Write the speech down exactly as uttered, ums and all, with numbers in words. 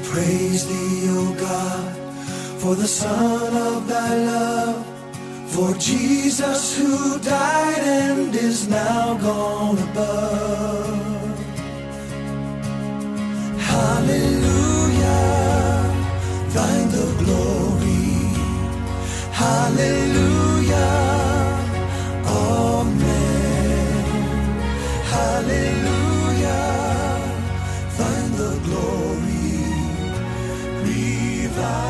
Praise thee, O God, for the Son of thy love, for Jesus who died and is now gone above. Hallelujah, thine the glory. Hallelujah, amen. Hallelujah, thine the glory. Revive